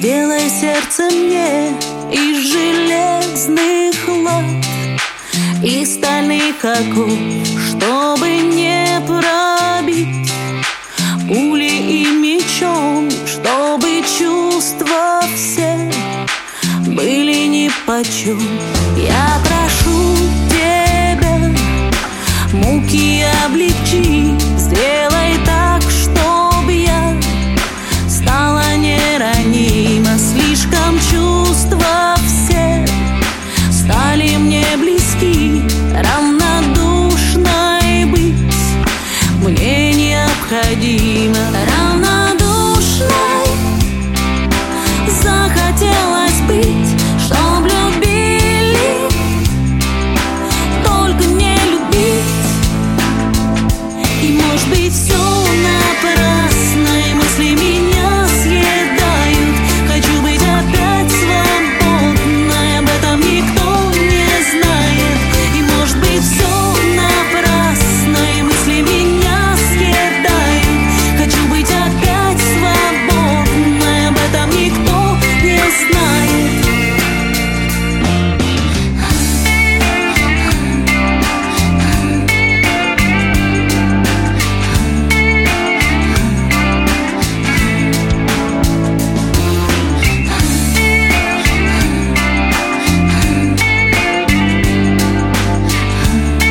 Сделай сердце мне из железных лад, из стальных оков, чтобы не пробить пулей и мечом, чтобы чувства все были нипочем. Я прошу тебя, муки облегчи, сделай так, чтоб я стала неранима. Слишком чувства все стали мне близки, равнодушной быть мне необходимо. Равнодушной захотелось быть, чтоб любили, только не любить. И может быть все напрасно, и мысли меня съедают. Хочу быть опять свободной, об этом никто не знает. И может быть все напрасно, и мысли меня съедают. Хочу быть опять свободной, об этом никто не знает.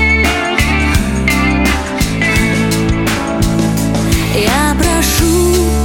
Я прошу